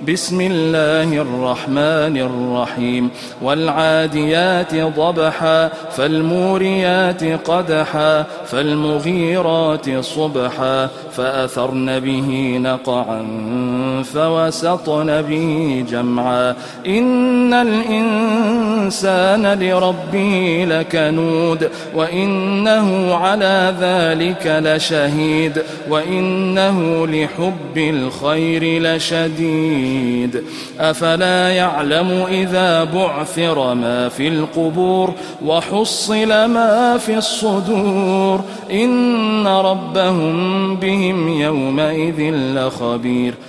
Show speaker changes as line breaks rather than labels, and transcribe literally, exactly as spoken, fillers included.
بسم الله الرحمن الرحيم والعاديات ضبحا فالموريات قدحا فالمغيرات صبحا فأثرن به نقعا فوسطن به جمعا إن الإنسان لربه لكنود وإنه على ذلك لشهيد وإنه لحب الخير لشديد أفلا يعلم إذا بعثر ما في القبور وحصل ما في الصدور إن ربهم بهم يومئذ لخبير